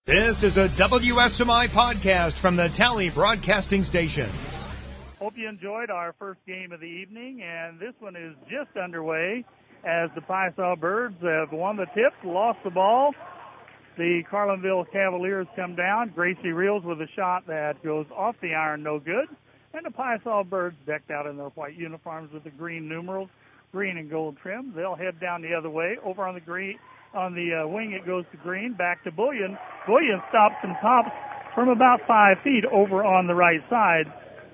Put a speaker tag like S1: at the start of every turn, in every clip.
S1: This is a WSMI podcast from the Tally Broadcasting Station.
S2: Hope you enjoyed our first game of the evening, and this one is just underway as the Piesaw Birds have won the tip, lost the ball. The Carlinville Cavaliers come down. Gracie Reels with a shot that goes off the iron, no good. And the Piesaw Birds decked out in their white uniforms with the green numerals, green and gold trim. They'll head down the other way. Over on the green, on the wing, it goes to green, back to Bullion. Bullion stops and pops from about 5 feet over on the right side.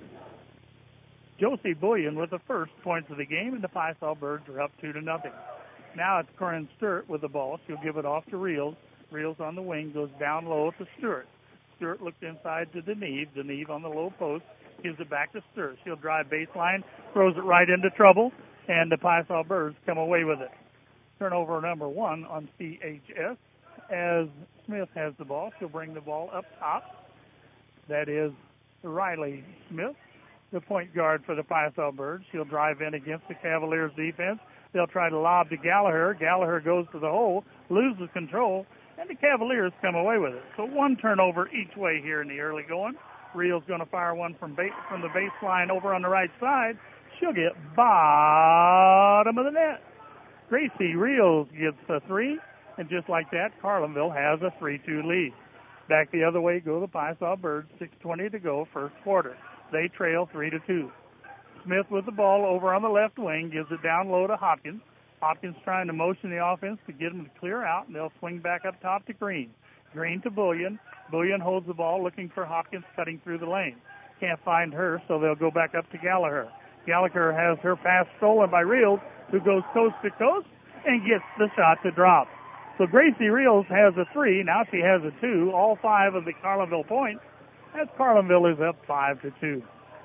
S2: Josie Bullion with the first points of the game, and the Piesaw Birds are up 2-0. Now it's Corinne Stewart with the ball. She'll give it off to Reels. Reels on the wing goes down low to Stewart. Stewart looks inside to Deneve. Deneve on the low post gives it back to Stewart. She'll drive baseline, throws it right into trouble, and the Piesaw Birds come away with it. Turnover number 1 on CHS as Smith has the ball. She'll bring the ball up top. That is Riley Smith, the point guard for the Piesaw Birds. She'll drive in against the Cavaliers defense. They'll try to lob to Gallagher. Gallagher goes to the hole, loses control, and the Cavaliers come away with it. So one turnover each way here in the early going. Reel's going to fire one from the baseline over on the right side. She'll get bottom of the net. Gracie Reels gets a 3, and just like that, Carlinville has a 3-2 lead. Back the other way go the Piesaw Birds, 6:20 to go, first quarter. They trail 3-2. Smith with the ball over on the left wing, gives it down low to Hopkins. Hopkins trying to motion the offense to get them to clear out, and they'll swing back up top to Green. Green to Bullion. Bullion holds the ball, looking for Hopkins cutting through the lane. Can't find her, so they'll go back up to Gallagher. Gallagher has her pass stolen by Reels, who goes coast to coast and gets the shot to drop. So Gracie Reels has a 3. Now she has a 2. All 5 of the Carlinville points, as Carlinville is up 5-2.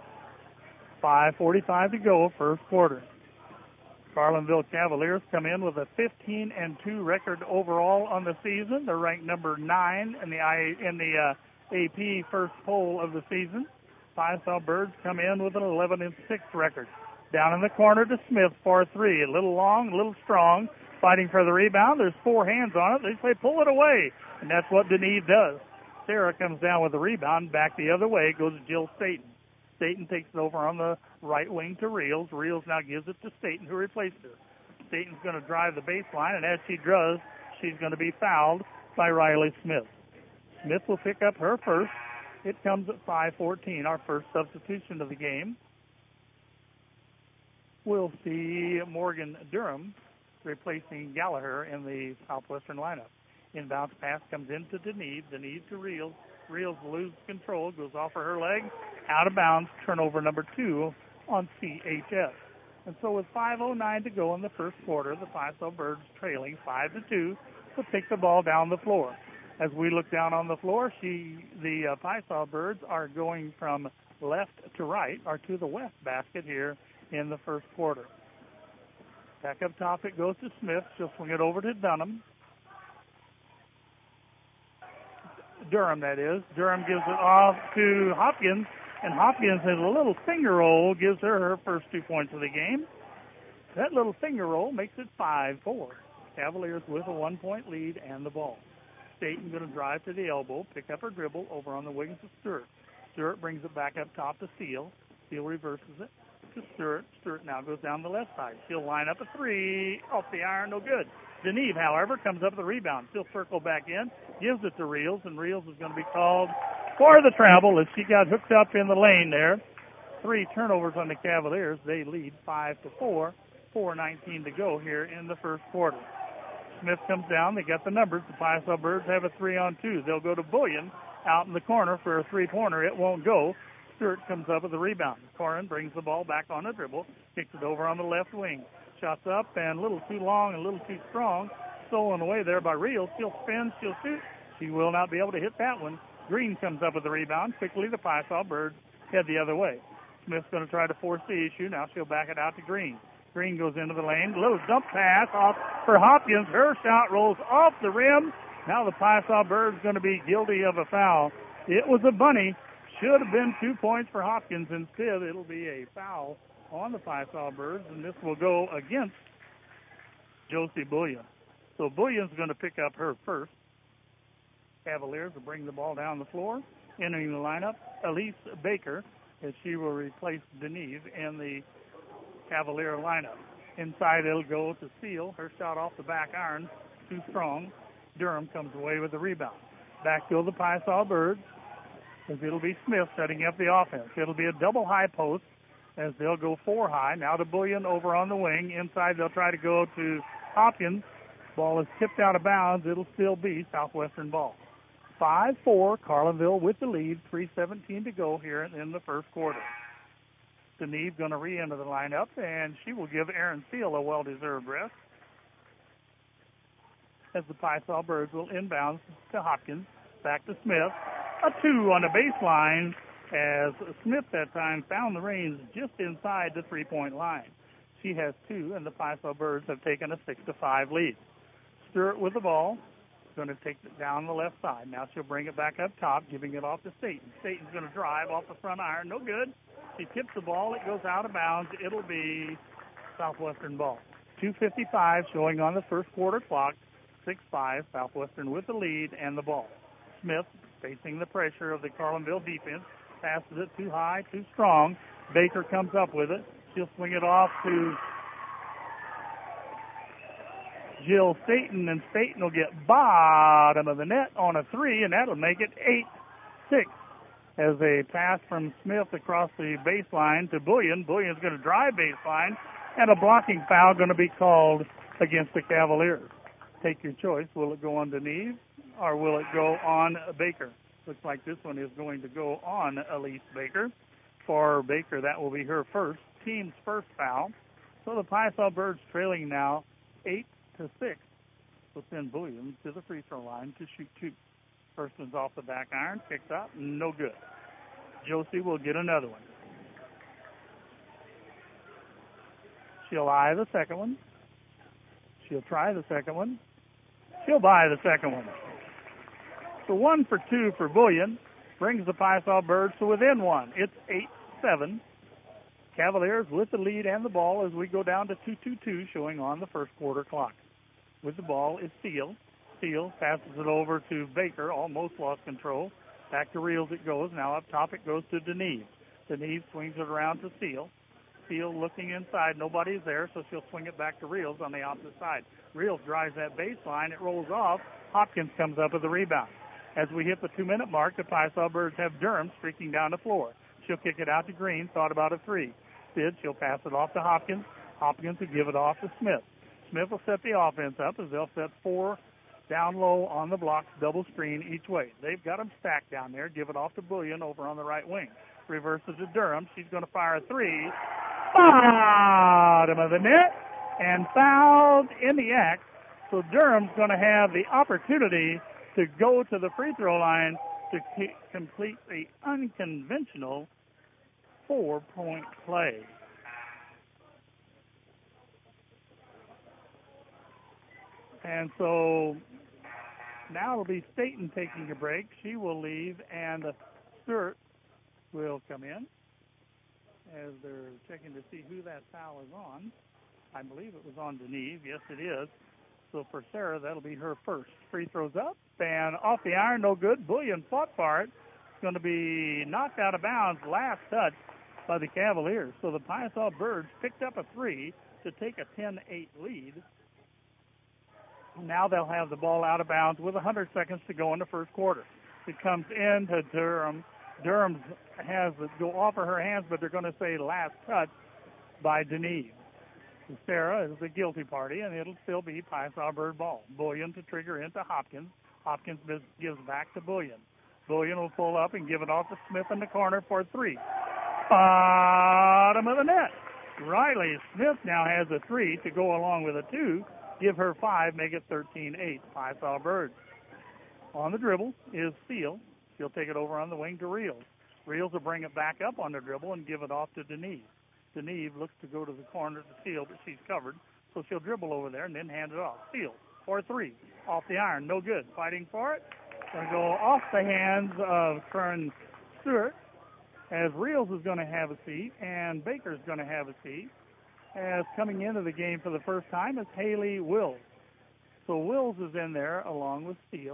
S2: 5:45 to go, first quarter. Carlinville Cavaliers come in with a 15-2 record overall on the season. They're ranked number 9 in the AP first poll of the season. Piesaw Birds come in with an 11-6 record. Down in the corner to Smith for 3. A little long, a little strong, fighting for the rebound. There's 4 hands on it. They say pull it away, and that's what Deneve does. Sarah comes down with the rebound. Back the other way goes Jill Staten. Staten takes it over on the right wing to Reels. Reels now gives it to Staten, who replaced her. Staten's going to drive the baseline, and as she does, she's going to be fouled by Riley Smith. Smith will pick up her first. It comes at 5:14, our first substitution of the game. We'll see Morgan Durham replacing Gallagher in the Southwestern lineup. Inbounds pass comes into Deneve. Deneve to Reels. Reels loses control, goes off of her leg, out of bounds, turnover number 2 on CHS. And so with 5:09 to go in the first quarter, the Piesaw Birds trailing 5-2 will take the ball down the floor. As we look down on the floor, the Piesaw Birds are going from left to right, or to the west basket here in the first quarter. Back up top it goes to Smith. She'll swing it over to Durham, that is. Durham gives it off to Hopkins, and Hopkins has a little finger roll, gives her first 2 points of the game. That little finger roll makes it 5-4. Cavaliers with a 1-point lead and the ball. Staten going to drive to the elbow, pick up her dribble over on the wings of Stewart. Stewart brings it back up top to Steele. Steele reverses it to Stewart. Stewart now goes down the left side. She'll line up a 3 off the iron, no good. Deneve, however, comes up with the rebound. She'll circle back in, gives it to Reels, and Reels is going to be called for the travel as she got hooked up in the lane there. 3 turnovers on the Cavaliers. They lead 5-4. 4:19 to go here in the first quarter. Smith comes down. They got the numbers. The Piesaw Birds have a 3-on-2. They'll go to Bullion out in the corner for a 3-pointer. It won't go. Stewart comes up with the rebound. Corin brings the ball back on the dribble, kicks it over on the left wing. Shots up and a little too long and a little too strong. Stolen away there by Reels. She'll spin, she'll shoot. She will not be able to hit that one. Green comes up with the rebound. Quickly the Piesaw Birds head the other way. Smith's going to try to force the issue. Now she'll back it out to Green. Green goes into the lane. A little dump pass off for Hopkins. Her shot rolls off the rim. Now the Piesaw Birds going to be guilty of a foul. It was a bunny. Should have been 2 points for Hopkins. Instead, it'll be a foul on the Piesaw Birds, and this will go against Josie Bullion. So Bullion's going to pick up her first. Cavaliers will bring the ball down the floor. Entering the lineup, Elise Baker, as she will replace Denise in the Cavalier lineup. Inside, it'll go to Steele. Her shot off the back iron, too strong. Durham comes away with the rebound. Back to the Pie-Saw Birds, as it'll be Smith setting up the offense. It'll be a double high post, as they'll go 4 high. Now to Bullion over on the wing. Inside, they'll try to go to Hopkins. Ball is tipped out of bounds. It'll still be Southwestern ball. 5-4, Carlinville with the lead. 3:17 to go here in the first quarter. Denise going to re-enter the lineup, and she will give Aaron Steele a well-deserved rest, as the Pie-Saw Birds will inbound to Hopkins. Back to Smith. A 2 on the baseline, as Smith that time found the range just inside the three-point line. She has 2, and the Pie-Saw Birds have taken a 6-5 lead. Stewart with the ball. Going to take it down the left side. Now she'll bring it back up top, giving it off to Staten. Staten's going to drive off the front iron. No good. She tips the ball. It goes out of bounds. It'll be Southwestern ball. 2:55 showing on the first quarter clock. 6-5, Southwestern with the lead and the ball. Smith facing the pressure of the Carlinville defense. Passes it too high, too strong. Baker comes up with it. She'll swing it off to Jill Staten, and Staten will get bottom of the net on a 3, and that'll make it 8-6. As a pass from Smith across the baseline to Bullion. Bullion's going to drive baseline, and a blocking foul going to be called against the Cavaliers. Take your choice. Will it go on Denise, or will it go on Baker? Looks like this one is going to go on Elise Baker. For Baker, that will be her team's first foul. So the Pie-Saw Birds trailing now 8-6. Will send Bullion to the free throw line to shoot 2. First one's off the back iron, kicks out, no good. Josie will get another one. She'll eye the second one. She'll try the second one. She'll buy the second one. So 1 for 2 for Bullion brings the Pie-Saw Birds to within 1. It's 8-7. Cavaliers with the lead and the ball as we go down to 2:22 showing on the first quarter clock. With the ball is Steele. Steele passes it over to Baker, almost lost control. Back to Reels it goes. Now up top it goes to Denise. Denise swings it around to Steele. Steele looking inside. Nobody's there, so she'll swing it back to Reels on the opposite side. Reels drives that baseline. It rolls off. Hopkins comes up with the rebound. As we hit the 2-minute mark, the Pie-Saw Birds have Durham streaking down the floor. She'll kick it out to Green. Thought about a 3. Did. She'll pass it off to Hopkins. Hopkins will give it off to Smith. Smith will set the offense up as they'll set 4 down low on the blocks, double screen each way. They've got them stacked down there. Give it off to Bullion over on the right wing. Reverses to Durham. She's going to fire a 3. Bottom of the net and fouled in the act. So Durham's going to have the opportunity to go to the free throw line to complete the unconventional 4-point play. And so now it'll be Staten taking a break. She will leave, and Stewart will come in as they're checking to see who that foul is on. I believe it was on Denise. Yes, it is. So for Sarah, that'll be her first. Free throws up, and off the iron, no good. Bullion fought for it. It's going to be knocked out of bounds, last touch by the Cavaliers. So the Pie-Saw Birds picked up a 3 to take a 10-8 lead. Now they'll have the ball out of bounds with 100 seconds to go in the first quarter. It comes into Durham. Durham has it go off of her hands, but they're going to say last touch by Denise. Sarah is the guilty party, and it'll still be Pie-Saw Bird ball. Bullion to trigger into Hopkins. Hopkins gives back to Bullion. Bullion will pull up and give it off to Smith in the corner for 3. Bottom of the net. Riley Smith now has a 3 to go along with a 2. Give her 5, make it 13-8. Pie-Saw Birds. On the dribble is Steele. She'll take it over on the wing to Reels. Reels will bring it back up on the dribble and give it off to Denise. Denise looks to go to the corner to Steele, but she's covered. So she'll dribble over there and then hand it off. Steele for 3. Off the iron. No good. Fighting for it. Going to go off the hands of Kern Stewart, as Reels is going to have a seat and Baker's going to have a seat. As coming into the game for the first time is Haley Wills. So Wills is in there along with Steele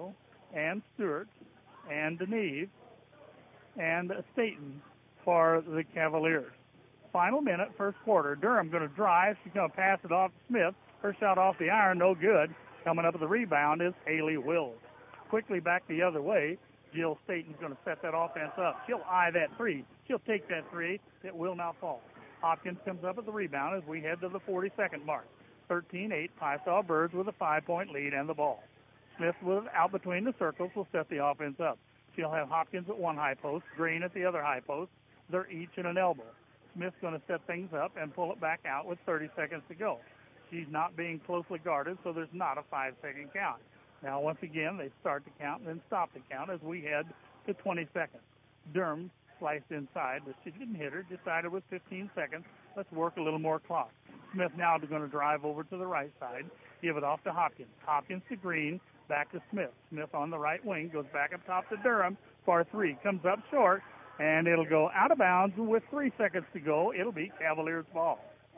S2: and Stewart and Deneve and Staten for the Cavaliers. Final minute, first quarter. Durham going to drive. She's going to pass it off to Smith. Her shot off the iron, no good. Coming up with the rebound is Haley Wills. Quickly back the other way. Jill Staten's going to set that offense up. She'll eye that three. She'll take that three. It will not fall. Hopkins comes up with the rebound as we head to the 40-second mark. 13-8, Pie-Saw Birds with a 5-point lead and the ball. Smith with out between the circles will set the offense up. She'll have Hopkins at one high post, Green at the other high post. They're each in an elbow. Smith's going to set things up and pull it back out with 30 seconds to go. She's not being closely guarded, so there's not a 5-second count. Now, once again, they start the count and then stop the count as we head to 20 seconds. Durham sliced inside, but she didn't hit her. Decided with 15 seconds, let's work a little more clock. Smith now going to drive over to the right side, give it off to Hopkins. Hopkins to Green, back to Smith. Smith on the right wing, goes back up top to Durham for three. Comes up short, and it'll go out of bounds with 3 seconds to go. It'll be Cavaliers ball.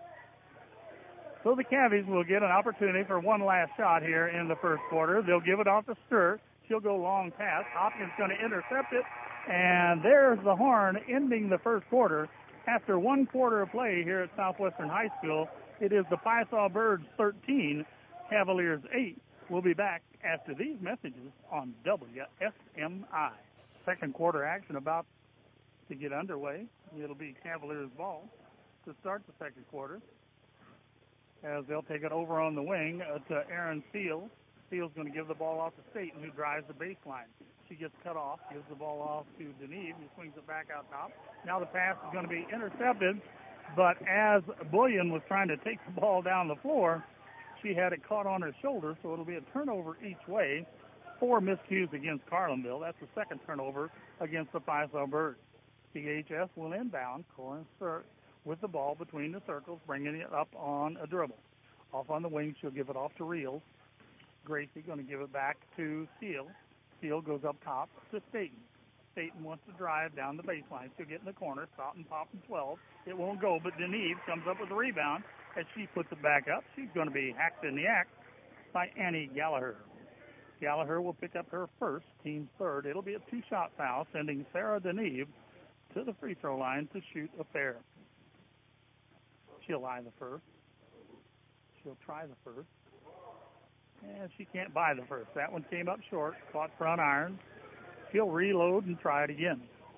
S2: So the Cavies will get an opportunity for one last shot here in the first quarter. They'll give it off to Sturt. She'll go long pass. Hopkins going to intercept it, and there's the horn ending the first quarter. After 1 quarter of play here at Southwestern High School, it is the Pie-Saw Birds 13, Cavaliers 8. We'll be back after these messages on WSMI. Second quarter action about to get underway. It'll be Cavaliers ball to start the second quarter, as they'll take it over on the wing to Aaron Steele. Steele's going to give the ball off to Staten, who drives the baseline. She gets cut off, gives the ball off to Deneve, who swings it back out top. Now the pass is going to be intercepted, but as Bullion was trying to take the ball down the floor, she had it caught on her shoulder, so it'll be a turnover each way. 4 miscues against Carlinville. That's the second turnover against the Pie-Saw Birds. CHS will inbound. Corin Sturt with the ball between the circles, bringing it up on a dribble. Off on the wing, she'll give it off to Reels. Gracie going to give it back to Steele. Steele goes up top to Staten. Staten wants to drive down the baseline. She'll get in the corner, stop and pop and 12. It won't go, but Deneve comes up with the rebound. As she puts it back up, she's going to be hacked in the act by Annie Gallagher. Gallagher will pick up her first, team third. It'll be a 2-shot foul, sending Sarah Deneve to the free throw line to shoot a fair. She'll eye the first. She'll try the first. And she can't buy the first. That one came up short, caught front iron. She'll reload and try it again.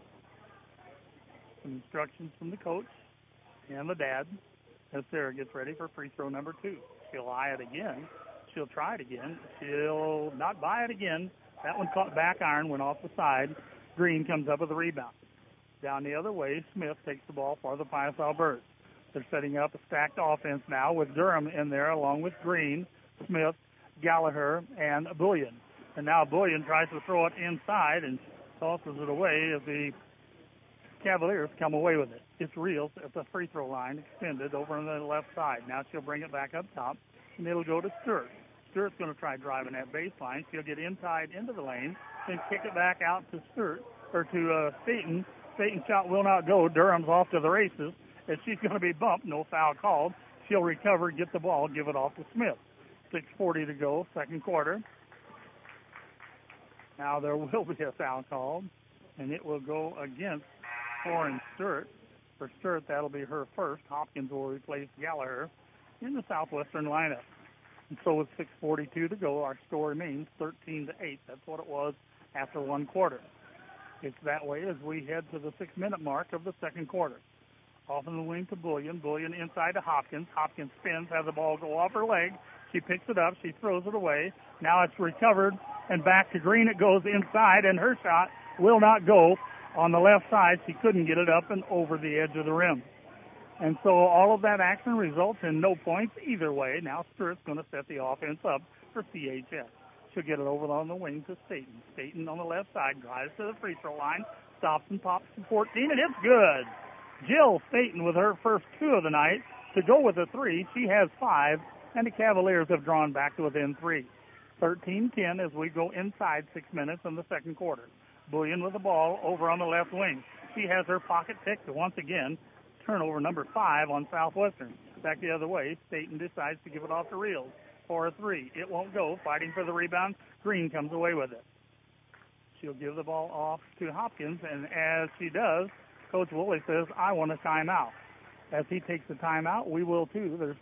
S2: Some instructions from the coach and the dad as Sarah gets ready for free throw number 2. She'll eye it again. She'll try it again. She'll not buy it again. That one caught back iron, went off the side. Green comes up with a rebound. Down the other way, Smith takes the ball for the Pie-Saw Birds. They're setting up a stacked offense now with Durham in there along with Green, Smith, Gallagher, and Bullion. And now Bullion tries to throw it inside and tosses it away as the Cavaliers come away with it. It's Reels at the free throw line, extended over on the left side. Now she'll bring it back up top, and it'll go to Sturt. Sturt's going to try driving that baseline. She'll get inside into the lane, then kick it back out to Sturt, or to Staten. Staten's shot will not go. Durham's off to the races, and she's going to be bumped. No foul called. She'll recover, get the ball, give it off to Smith. 6:40 to go, second quarter. Now there will be a foul called, and it will go against Corin Sturt. For Sturt, that'll be her first. Hopkins will replace Gallagher in the Southwestern lineup. And so with 6:42 to go, our score remains 13-8. That's what it was after 1 quarter. It's that way as we head to the 6-minute mark of the second quarter. Off in the wing to Bullion. Bullion inside to Hopkins. Hopkins spins, has the ball go off her leg. She picks it up. She throws it away. Now it's recovered, and back to Green it goes inside, and her shot will not go. On the left side, she couldn't get it up and over the edge of the rim. And so all of that action results in no points either way. Now Sturt's going to set the offense up for CHS. She'll get it over on the wing to Staten. Staten on the left side drives to the free throw line, stops and pops to 14, and it's good. Jill Staten with her first 2 of the night to go with a 3. She has 5, and the Cavaliers have drawn back to within 3. 13-10 as we go inside 6 minutes in the second quarter. Bullion with the ball over on the left wing. She has her pocket picked once again. Turnover number 5 on Southwestern. Back the other way, Staten decides to give it off to Reels for a 3. It won't go. Fighting for the rebound. Green comes away with it. She'll give the ball off to Hopkins, and as she does, Coach Woolley says, I want a timeout. As he takes the timeout, we will too. There's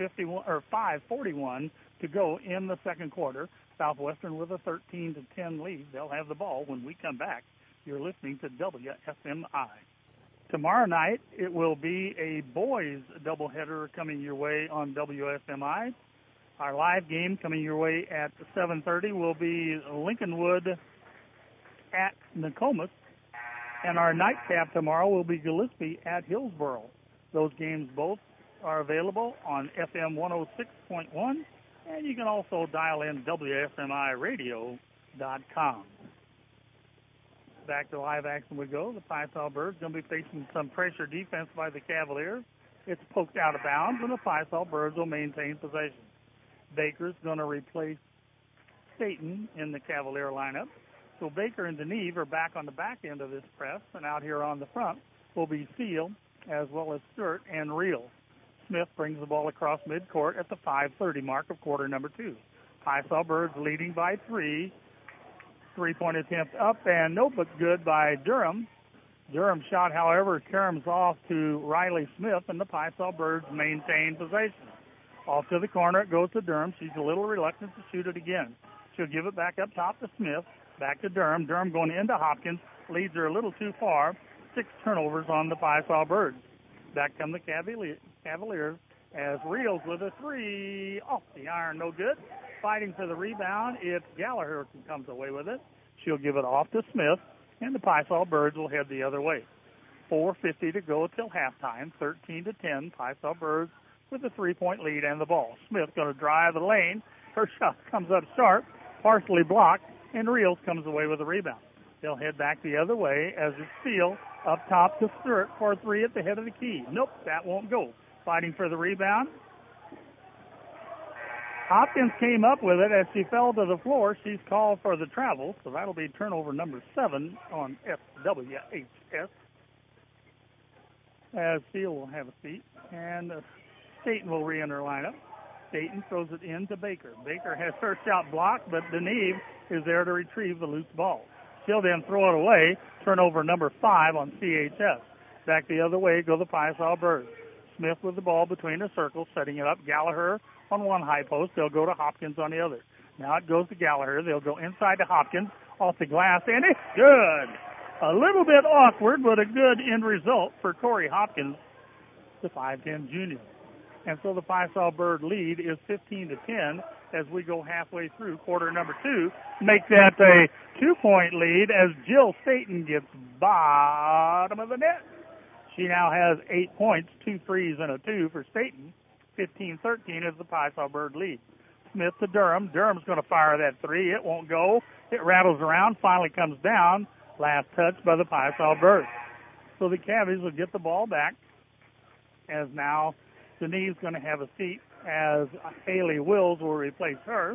S2: 5:41 to go in the second quarter. Southwestern with a 13-10 lead. They'll have the ball when we come back. You're listening to WSMI. Tomorrow night, it will be a boys doubleheader coming your way on WSMI. Our live game coming your way at 7:30 will be Lincolnwood at Nokomis. And our nightcap tomorrow will be Gillespie at Hillsboro. Those games both are available on FM 106.1, and you can also dial in WSMIRadio.com. Back to live action we go. The Fiesole Birds going to be facing some pressure defense by the Cavaliers. It's poked out of bounds, and the Fiesole Birds will maintain possession. Baker's going to replace Staten in the Cavalier lineup. So Baker and Deneve are back on the back end of this press, and out here on the front will be Seal, as well as Stewart and Reel. Smith brings the ball across midcourt at the 5:30 mark of quarter number 2. Fiesole Birds leading by 3. Three-point attempt up and no but good by Durham. Durham's shot, however, caroms off to Riley Smith, and the Fiesole Birds maintain possession. Off to the corner it goes to Durham. She's a little reluctant to shoot it again. She'll give it back up top to Smith. Back to Durham. Durham going into Hopkins. Leads her a little too far. 6 turnovers on the Fiesole Birds. Back come the Cavaliers as Reels with a 3. Off the iron, no good. Fighting for the rebound. It's Gallagher who comes away with it. She'll give it off to Smith, and the Fiesole Birds will head the other way. 4:50 to go till halftime. 13-10. Fiesole Birds with a 3-point lead and the ball. Smith going to drive the lane. Her shot comes up sharp, partially blocked, and Reels comes away with a rebound. They'll head back the other way as it's Steele up top to Stewart for 3 at the head of the key. Nope, that won't go. Fighting for the rebound. Hopkins came up with it as she fell to the floor. She's called for the travel, so that'll be turnover number 7 on FWHS. As Steele will have a seat, and Staten will re-enter lineup. Staten throws it in to Baker. Baker has her shot blocked, but Deneve is there to retrieve the loose ball. She'll then throw it away. Turnover number 5 on CHS. Back the other way go the Fiesole Birds. Smith with the ball between the circles, setting it up. Gallagher on one high post. They'll go to Hopkins on the other. Now it goes to Gallagher. They'll go inside to Hopkins, off the glass, and it's good. A little bit awkward, but a good end result for Corey Hopkins, the 5'10 junior. And so the Fiesole Bird lead is 15-10 as we go halfway through quarter number 2. Make that a 2-point lead as Jill Staten gets bottom of the net. She now has 8 points, 2 threes and a 2 for Staten. 15-13 is the Fiesole Bird lead. Smith to Durham. Durham's going to fire that 3. It won't go. It rattles around, finally comes down. Last touch by the Fiesole Bird. So the Cavies will get the ball back as now Denise's going to have a seat as Haley Wills will replace her.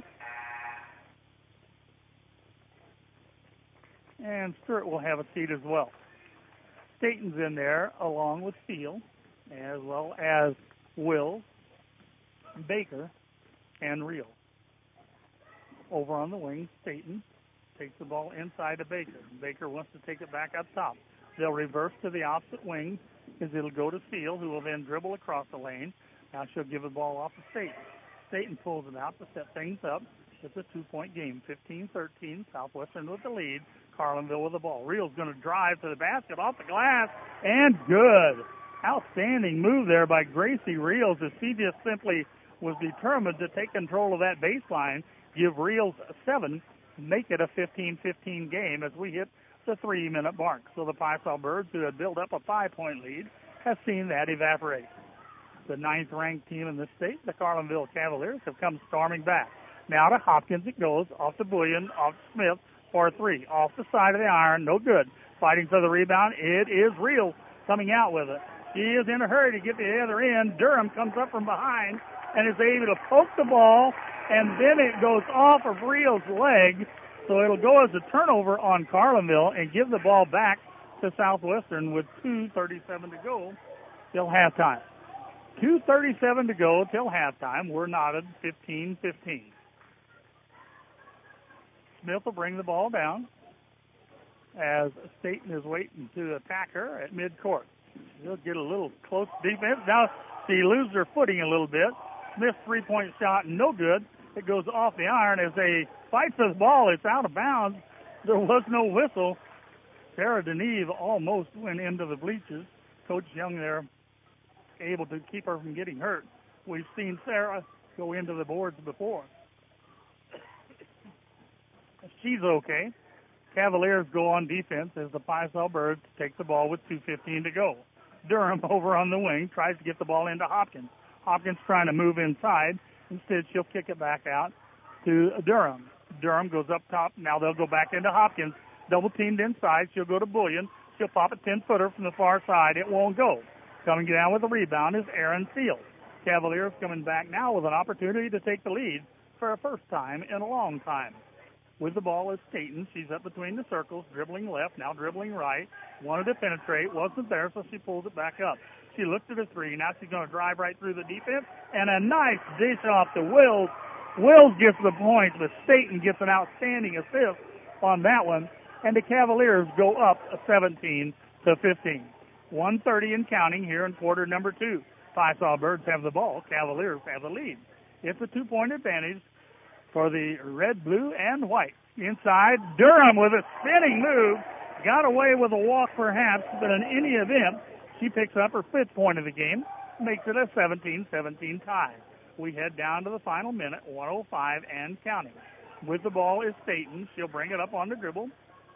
S2: And Stewart will have a seat as well. Staten's in there along with Steele, as well as Wills, Baker, and Reel. Over on the wing, Staten takes the ball inside to Baker. Baker wants to take it back up top. They'll reverse to the opposite wing as it'll go to Steele, who will then dribble across the lane. Now she'll give the ball off to Staten. Staten pulls it out to set things up. It's a 2-point game, 15-13. Southwestern with the lead. Carlinville with the ball. Reel's going to drive to the basket, off the glass, and good. Outstanding move there by Gracie Reels as she just simply was determined to take control of that baseline, give Reels 7, make it a 15-15 game as we hit the 3-minute mark. So the Fiesole Birds, who had built up a 5-point lead, have seen that evaporate. The 9th-ranked team in the state, the Carlinville Cavaliers, have come storming back. Now to Hopkins it goes, off to Bullion, off to Smith for 3. Off the side of the iron, no good. Fighting for the rebound, it is Reels coming out with it. He is in a hurry to get the other end. Durham comes up from behind and is able to poke the ball, and then it goes off of Reels' leg. So it'll go as a turnover on Carlinville and give the ball back to Southwestern with 2:37 to go till halftime. 2:37 to go till halftime. We're knotted 15-15. Smith will bring the ball down. as Staten is waiting to attack her at midcourt. She'll get a little close defense. Now she loses her footing a little bit. Smith three-point shot, no good. It goes off the iron as they fight for the ball. It's out of bounds. There was no whistle. Sarah Deneve almost went into the bleachers. Coach Young there able to keep her from getting hurt. We've seen Sarah go into the boards before. She's okay. Cavaliers go on defense as the Fiesole Birds take the ball with 2:15 to go. Durham over on the wing tries to get the ball into Hopkins. Hopkins trying to move inside. Instead, she'll kick it back out to Durham. Durham goes up top. Now they'll go back into Hopkins. Double teamed inside. She'll go to Bullion. She'll pop a 10-footer from the far side. It won't go. Coming down with the rebound is Aaron Seal. Cavaliers coming back now with an opportunity to take the lead for a first time in a long time. With the ball is Staten. She's up between the circles, dribbling left, now dribbling right. Wanted to penetrate, wasn't there, so she pulls it back up. She looked at a three. Now she's going to drive right through the defense, and a nice dish off to Wills. Wills gets the points, but Staten gets an outstanding assist on that one, and the Cavaliers go up 17-15. 1:30 and counting here in quarter number 2. Fiesole Birds have the ball. Cavaliers have the lead. It's a 2-point advantage for the red, blue, and white. Inside, Durham with a spinning move. Got away with a walk perhaps, but in any event, she picks up her 5th point of the game, makes it a 17-17 tie. We head down to the final minute, 1:05 and counting. With the ball is Staten. She'll bring it up on the dribble.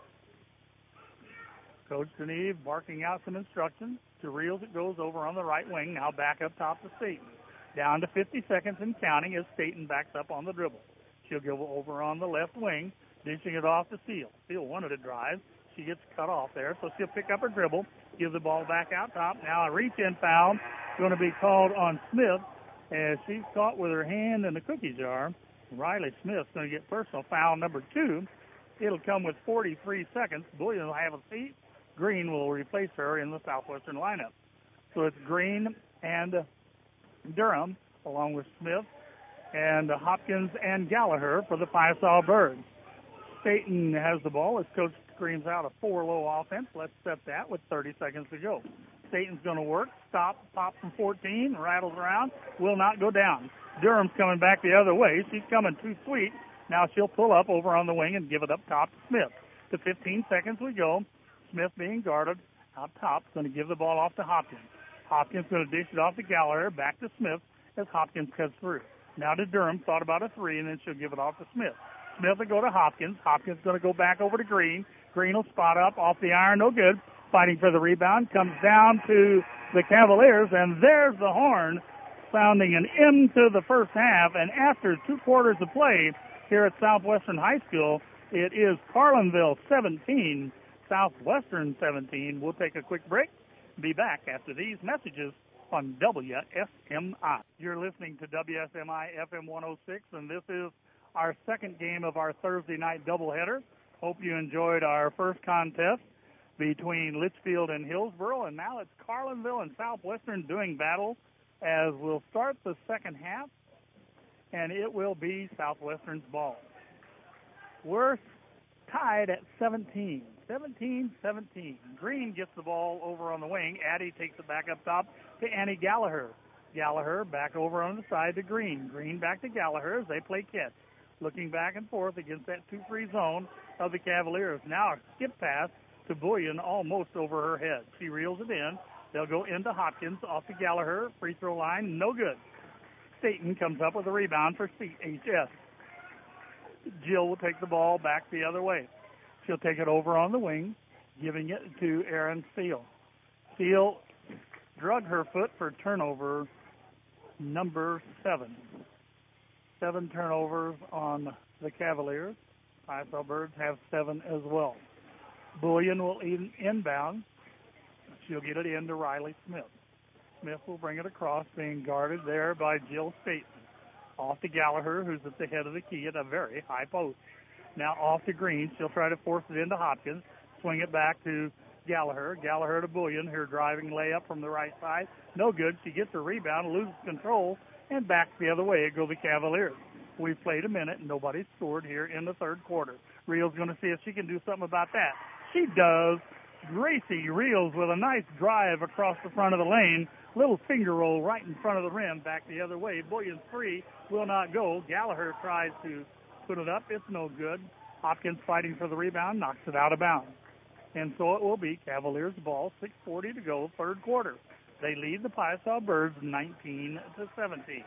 S2: Coach Deneve barking out some instructions. To Reels it goes over on the right wing, now back up top to Staten. Down to 50 seconds and counting as Staten backs up on the dribble. She'll go over on the left wing, dishing it off to Seal. Seal wanted to drive. She gets cut off there, so she'll pick up her dribble, give the ball back out top. Now a reach-in foul going to be called on Smith as she's caught with her hand in the cookie jar. Riley Smith's going to get personal foul number 2. It'll come with 43 seconds. Bullion will have a seat. Green will replace her in the Southwestern lineup. So it's Green and Durham, along with Smith and Hopkins and Gallagher for the Fiesole Birds. Staten has the ball as Coach screams out a 4-low offense. Let's set that with 30 seconds to go. Staten's going to work. Stop, pop from 14, rattles around, will not go down. Durham's coming back the other way. She's coming too sweet. Now she'll pull up over on the wing and give it up top to Smith. To 15 seconds we go. Smith being guarded out top, going to give the ball off to Hopkins. Hopkins going to dish it off to Gallagher, back to Smith as Hopkins cuts through. Now to Durham, thought about a 3, and then she'll give it off to Smith. Smith will go to Hopkins. Hopkins going to go back over to Green. Green will spot up off the iron, no good. Fighting for the rebound, comes down to the Cavaliers, and there's the horn sounding an end to the first half. And after 2 quarters of play here at Southwestern High School, it is Carlinville 17, Southwestern 17. We'll take a quick break. Be back after these messages on WSMI. You're listening to WSMI FM 106, and this is our second game of our Thursday night doubleheader. Hope you enjoyed our first contest between Litchfield and Hillsboro, and now it's Carlinville and Southwestern doing battle as we'll start the second half, and it will be Southwestern's ball. We're tied at 17. 17-17. Green gets the ball over on the wing. Addie takes it back up top to Annie Gallagher. Gallagher back over on the side to Green. Green back to Gallagher as they play catch. Looking back and forth against that 2-3 zone of the Cavaliers. Now a skip pass to Bullion almost over her head. She reels it in. They'll go into Hopkins, off to Gallagher. Free throw line, no good. Staten comes up with a rebound for CHS. Jill will take the ball back the other way. She'll take it over on the wing, giving it to Aaron Steele. Steele drug her foot for turnover number 7. 7 turnovers on the Cavaliers. Fiesole Birds have 7 as well. Bullion will inbound. She'll get it into Riley Smith. Smith will bring it across, being guarded there by Jill Staten. Off to Gallagher, who's at the head of the key at a very high post. Now off to Green. She'll try to force it into Hopkins. Swing it back to Gallagher. Gallagher to Bullion, her driving layup from the right side. No good. She gets a rebound, loses control, and back the other way go the Cavaliers. We've played a minute, and nobody's scored here in the third quarter. Real's going to see if she can do something about that. She does. Gracie Reels with a nice drive across the front of the lane. Little finger roll right in front of the rim, back the other way. Bullion free, will not go. Gallagher tries to put it up. It's no good. Hopkins fighting for the rebound, knocks it out of bounds. And so it will be Cavaliers ball, 6:40 to go, third quarter. They lead the Piasaw Birds 19-17.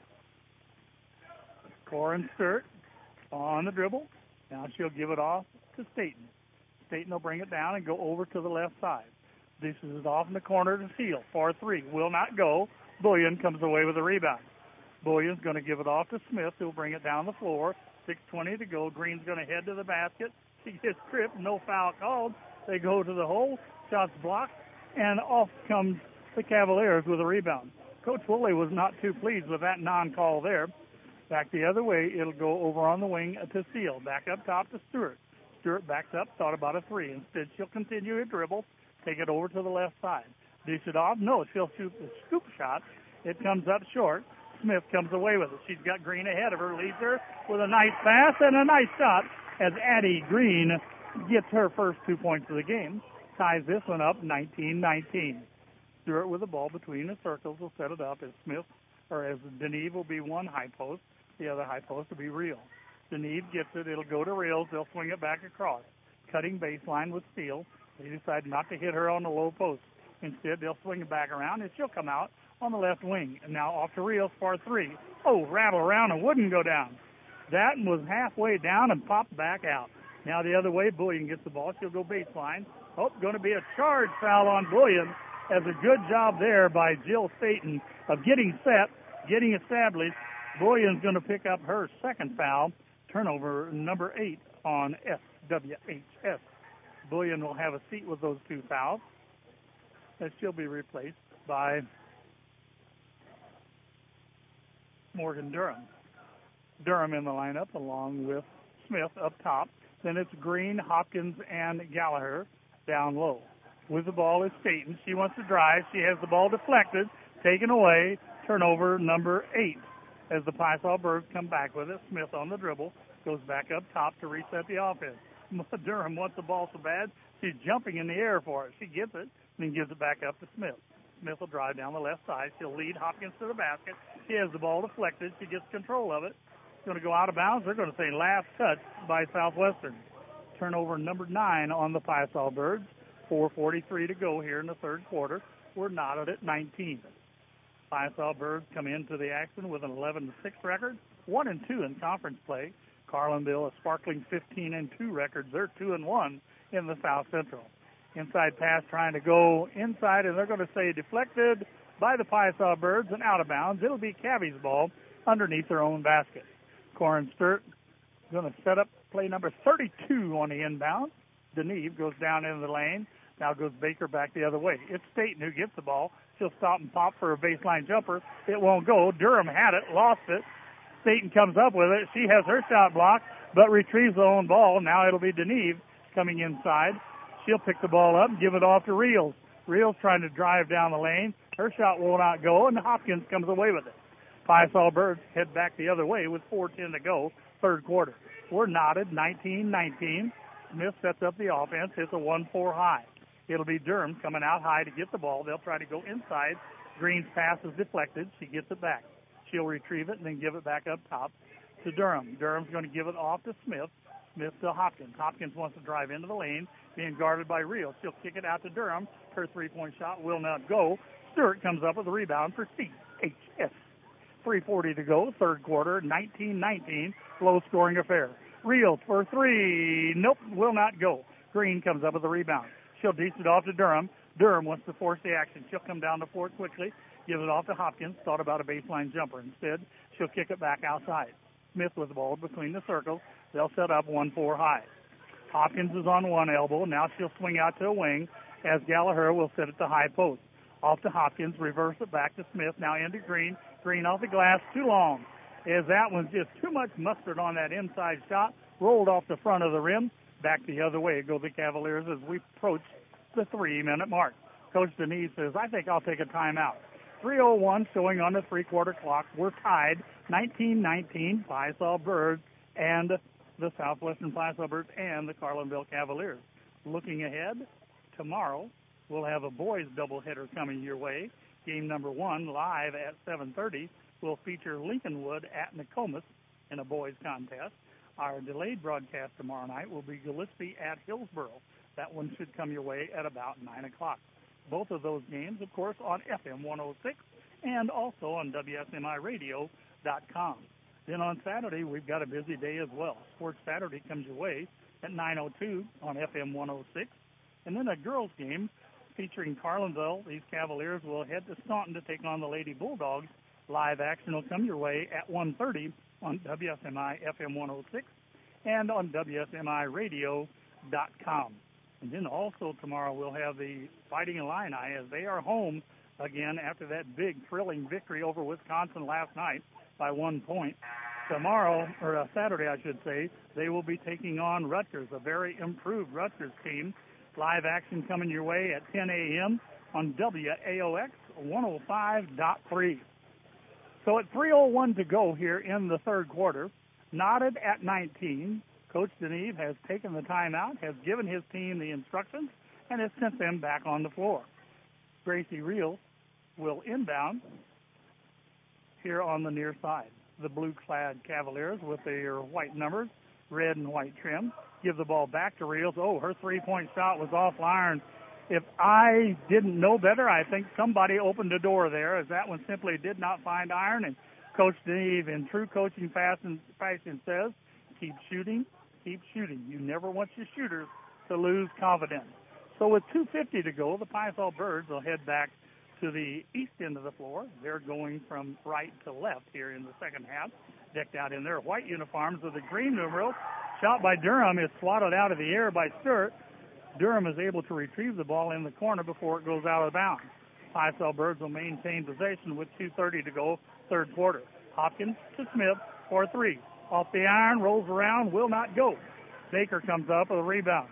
S2: Corin Sturt on the dribble. Now she'll give it off to Staten. Staten will bring it down and go over to the left side. Dishes it off in the corner to Seal. 4-3. Will not go. Bullion comes away with the rebound. Bullion's going to give it off to Smith, who'll bring it down the floor. 6:20 to go. Green's going to head to the basket. She gets tripped. No foul called. They go to the hole. Shots blocked. And off comes the Cavaliers with a rebound. Coach Woolley was not too pleased with that non-call there. Back the other way. It'll go over on the wing to Seal. Back up top to Stewart. Stewart backs up. Thought about a three. Instead, she'll continue her dribble. Take it over to the left side. Dish it off. No, she'll shoot the scoop shot. It comes up short. Smith comes away with it. She's got Green ahead of her, leads her with a nice pass and a nice shot as Addie Green gets her first 2 points of the game. Ties this one up 19-19. Stewart with the ball between the circles will set it up as Deneve will be one high post. The other high post will be Real. Deneve gets it. It'll go to Reals. They'll swing it back across. Cutting baseline with Steele. They decide not to hit her on the low post. Instead, they'll swing it back around, and she'll come out on the left wing. And now off to Reals for three. Oh, rattle around and wouldn't go down. That was halfway down and popped back out. Now the other way, Bullion gets the ball. She'll go baseline. Oh, going to be a charge foul on Bullion. Has a good job there by Jill Staten of getting set, getting established. Bullion's going to pick up her second foul. Turnover number 8 on SWHS. Bullion will have a seat with those two fouls, as she'll be replaced by Morgan Durham. Durham in the lineup along with Smith up top. Then it's Green, Hopkins, and Gallagher down low. With the ball is Staten. She wants to drive. She has the ball deflected, taken away. Turnover number 8 as the Piasaw Birds come back with it. Smith on the dribble, goes back up top to reset the offense. Durham wants the ball so bad, she's jumping in the air for it. She gets it, then gives it back up to Smith. Smith will drive down the left side. She'll lead Hopkins to the basket. She has the ball deflected. She gets control of it. It's going to go out of bounds. They're going to say last touch by Southwestern. Turnover number 9 on the Piasaw Birds. 4:43 to go here in the third quarter. We're knotted at 19. Piasaw Birds come into the action with an 11-6 record, 1-2 in conference play. Carlinville a sparkling 15-2 record. They're 2-1 in the South Central. Inside pass trying to go inside, and they're going to say deflected by the Piasaw Birds and out of bounds. It'll be Cabby's ball underneath their own basket. Corin Sturt going to set up play number 32 on the inbound. Deneve goes down into the lane. Now goes Baker back the other way. It's Staten who gets the ball. She'll stop and pop for a baseline jumper. It won't go. Durham had it, lost it. Staten comes up with it. She has her shot blocked, but retrieves the own ball. Now it'll be Deneve coming inside. She'll pick the ball up and give it off to Reals. Reals trying to drive down the lane. Her shot will not go, and Hopkins comes away with it. Piasaw Birds head back the other way with 4:10 to go, third quarter. We're knotted, 19-19. Smith sets up the offense, hits a 1-4 high. It'll be Durham coming out high to get the ball. They'll try to go inside. Green's pass is deflected. She gets it back. She'll retrieve it and then give it back up top to Durham. Durham's going to give it off to Smith. Smith to Hopkins. Hopkins wants to drive into the lane, being guarded by Real. She'll kick it out to Durham. Her three-point shot will not go. Stewart comes up with a rebound for CHS. 3:40 to go, third quarter, 19-19, low-scoring affair. Real for three. Nope, will not go. Green comes up with a rebound. She'll dish it off to Durham. Durham wants to force the action. She'll come down the floor quickly, gives it off to Hopkins, thought about a baseline jumper. Instead, she'll kick it back outside. Smith with the ball between the circles. They'll set up 1-4 high. Hopkins is on one elbow. Now she'll swing out to a wing as Gallagher will sit at the high post. Off to Hopkins, reverse it back to Smith. Now into Green. Green off the glass, too long. As that one's just too much mustard on that inside shot. Rolled off the front of the rim. Back the other way go the Cavaliers as we approach the 3-minute mark. Coach Denise says, I think I'll take a timeout. 3:01 showing on the three-quarter clock. We're tied 19-19, Piasaw Birds and the Southwestern Piasaw Birds and the Carlinville Cavaliers. Looking ahead, tomorrow we'll have a boys doubleheader coming your way. Game number 1 live at 7:30 will feature Lincolnwood at Nokomis in a boys contest. Our delayed broadcast tomorrow night will be Gillespie at Hillsboro. That one should come your way at about 9 o'clock. Both of those games, of course, on FM 106 and also on WSMIRadio.com. Then on Saturday, we've got a busy day as well. Sports Saturday comes your way at 9:02 on FM 106. And then a girls' game featuring Carlinville. These Cavaliers will head to Staunton to take on the Lady Bulldogs. Live action will come your way at 1:30 on WSMI FM 106 and on WSMIRadio.com. And then also tomorrow we'll have the Fighting Illini as they are home again after that big thrilling victory over Wisconsin last night by 1 point. Tomorrow, or Saturday I should say, they will be taking on Rutgers, a very improved Rutgers team. Live action coming your way at 10 a.m. on WAOX 105.3. So at 3:01 to go here in the third quarter, knotted at 19, Coach Deneve has taken the timeout, has given his team the instructions, and has sent them back on the floor. Gracie Reels will inbound here on the near side. The blue-clad Cavaliers with their white numbers, red and white trim, give the ball back to Reels. Oh, her three-point shot was off iron. If I didn't know better, I think somebody opened the door there, as that one simply did not find iron. And Coach Deneve, in true coaching fashion, says, keep shooting, keep shooting. You never want your shooters to lose confidence. So with 2:50 to go, the Pie-Sol Birds will head back to the east end of the floor. They're going from right to left here in the second half, decked out in their white uniforms with the green numerals. Shot by Durham is swatted out of the air by Sturt. Durham is able to retrieve the ball in the corner before it goes out of bounds. Pie-Sol Birds will maintain possession with 2:30 to go, third quarter. Hopkins to Smith for 3. Off the iron, rolls around, will not go. Baker comes up with a rebound.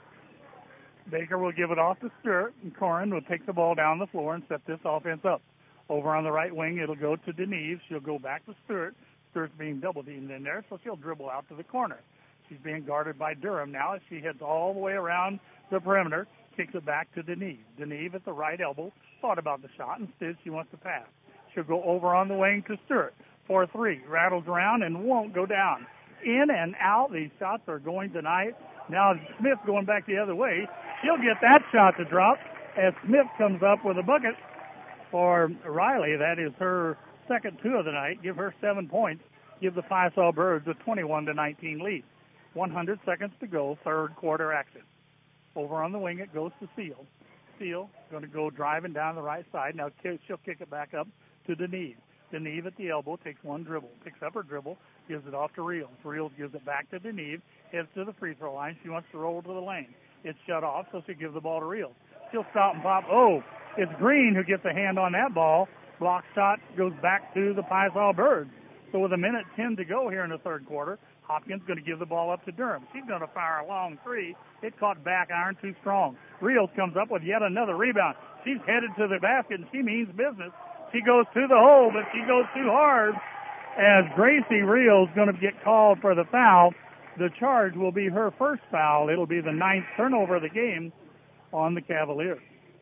S2: Baker will give it off to Sturt, and Corin will take the ball down the floor and set this offense up. Over on the right wing, it'll go to Deneve. She'll go back to Sturt. Sturt's being double-teamed in there, so she'll dribble out to the corner. She's being guarded by Durham now as she heads all the way around the perimeter, kicks it back to Deneve. Deneve at the right elbow, thought about the shot. Instead, she wants to pass. She'll go over on the wing to Sturt for 3. Rattles around and won't go down. In and out, these shots are going tonight. Now Smith going back the other way. She'll get that shot to drop as Smith comes up with a bucket for Riley. That is her second 2 of the night. Give her 7 points. Give the Pie-Sol Birds a 21-19 lead. 100 seconds to go, third quarter action. Over on the wing, it goes to Seal. Seal going to go driving down the right side. Now she'll kick it back up to Deneve. Deneve at the elbow takes one dribble, picks up her dribble, gives it off to Reels. Reels gives it back to Deneve, heads to the free throw line. She wants to roll to the lane. It's shut off, so she gives the ball to Reels. She'll stop and pop. Oh, it's Green who gets a hand on that ball. Block shot goes back to the Pie-Sol Birds. So with 1:10 to go here in the third quarter, Hopkins going to give the ball up to Durham. She's going to fire a long 3. It caught back iron too strong. Reels comes up with yet another rebound. She's headed to the basket, and she means business. She goes to the hole, but she goes too hard as Gracie Reels going to get called for the foul. The charge will be her first foul. It'll be the 9th turnover of the game on the Cavaliers.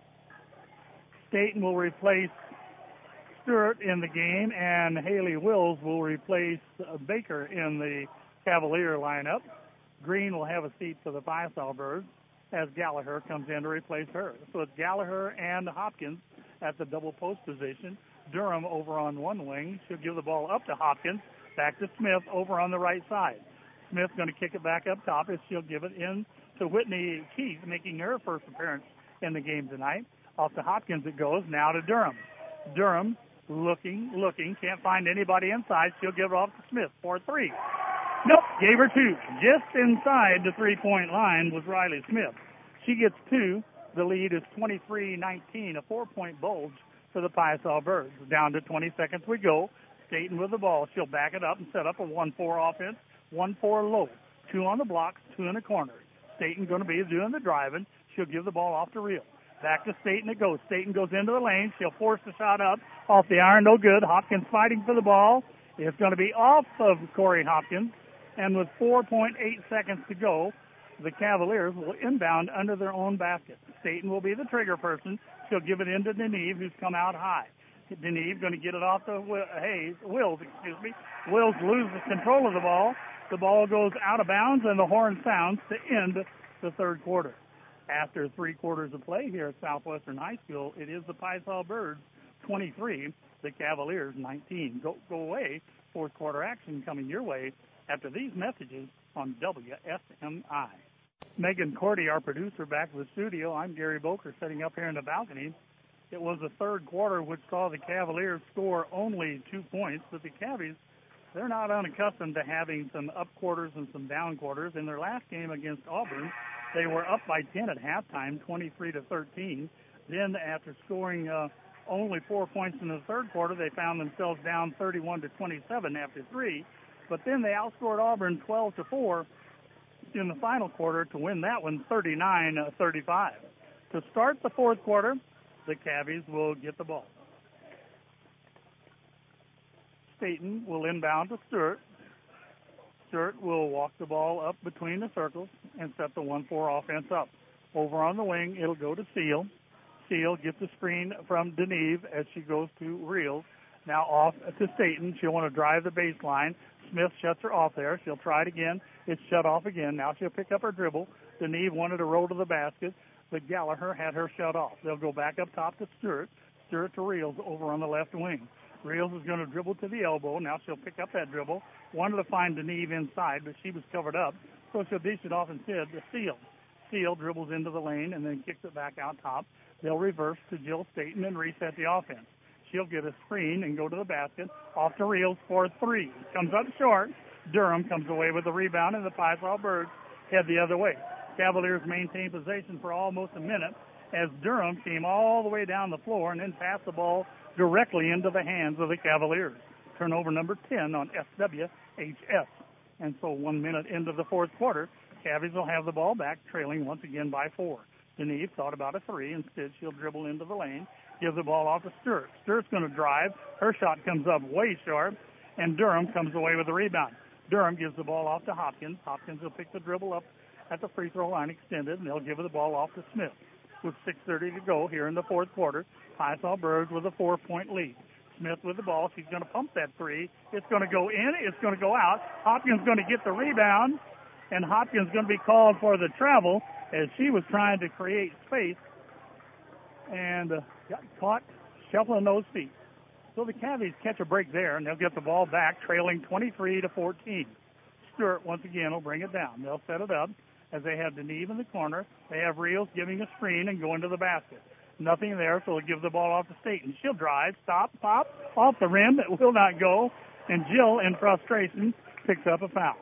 S2: Staten will replace Sturt in the game, and Haley Wills will replace Baker in the Cavalier lineup. Green will have a seat for the Pie-Sol Birds as Gallagher comes in to replace her. So it's Gallagher and Hopkins at the double post position. Durham over on one wing. She'll give the ball up to Hopkins, back to Smith over on the right side. Smith's going to kick it back up top as she'll give it in to Whitney Keith, making her first appearance in the game tonight. Off to Hopkins it goes, now to Durham. Durham looking, can't find anybody inside. She'll give it off to Smith for 3. Nope, gave her 2. Just inside the three-point line was Riley Smith. She gets 2. The lead is 23-19, a 4-point bulge for the Pie-Sol Birds. Down to 20 seconds we go. Staten with the ball. She'll back it up and set up a 1-4 offense. 1-4 low. 2 on the blocks, 2 in the corner. Staten going to be doing the driving. She'll give the ball off to Reels. Back to Staten it goes. Staten goes into the lane. She'll force the shot up. Off the iron, no good. Hopkins fighting for the ball. It's going to be off of Corey Hopkins. And with 4.8 seconds to go, The Cavaliers will inbound under their own basket. Staten will be the trigger person. She'll give it into Deneve, who's come out high. Deneve going to get it off to Wills. Wills loses control of the ball. The ball goes out of bounds, and the horn sounds to end the third quarter. After 3 quarters of play here at Southwestern High School, it is the Pisal Birds 23, the Cavaliers 19. Go away. Fourth quarter action coming your way after these messages on WSMI. Megan Cordy, our producer, back to the studio. I'm Gary Boker, sitting up here in the balcony. It was the third quarter which saw the Cavaliers score only 2 points, but the Cavies, they're not unaccustomed to having some up quarters and some down quarters. In their last game against Auburn, they were up by 10 at halftime, 23-13. Then after scoring only 4 points in the third quarter, they found themselves down 31-27 after 3. But then they outscored Auburn 12-4 in the final quarter to win that one 39-35. To start the fourth quarter, the Cavies will get the ball. Staten will inbound to Stewart. Stewart will walk the ball up between the circles and set the 1-4 offense up. Over on the wing, it'll go to Seal. Seal gets a screen from Deneve as she goes to Reels. Now off to Staten. She'll want to drive the baseline. Smith shuts her off there. She'll try it again. It's shut off again. Now she'll pick up her dribble. Deneve wanted to roll to the basket, but Gallagher had her shut off. They'll go back up top to Stewart. Stewart to Reels over on the left wing. Reels is going to dribble to the elbow. Now she'll pick up that dribble. Wanted to find Deneve inside, but she was covered up. So she'll dish it off instead to Seal. Seal dribbles into the lane and then kicks it back out top. They'll reverse to Jill Staten and reset the offense. She'll get a screen and go to the basket. Off to Reels for 3. Comes up short. Durham comes away with the rebound, and the Pisal Birds head the other way. Cavaliers maintain possession for almost a minute as Durham came all the way down the floor and then passed the ball directly into the hands of the Cavaliers. Turnover number 10 on SWHS. And so 1 minute into the fourth quarter, Cavies will have the ball back, trailing once again by 4. Deneve thought about a 3. Instead, she'll dribble into the lane, give the ball off to Stewart. Stewart's going to drive. Her shot comes up way short, and Durham comes away with the rebound. Durham gives the ball off to Hopkins. Hopkins will pick the dribble up at the free throw line extended, and they'll give the ball off to Smith. With 6:30 to go here in the fourth quarter, Pisal Birds with a 4-point lead. Smith with the ball. She's going to pump that 3. It's going to go in. It's going to go out. Hopkins going to get the rebound, and Hopkins going to be called for the travel as she was trying to create space and got caught shuffling those feet. So the Cavies catch a break there, and they'll get the ball back, trailing 23-14. Stewart, once again, will bring it down. They'll set it up as they have Deneve in the corner. They have Reels giving a screen and going to the basket. Nothing there, so they'll give the ball off to Staten. She'll drive, stop, pop, off the rim. It will not go, and Jill, in frustration, picks up a foul.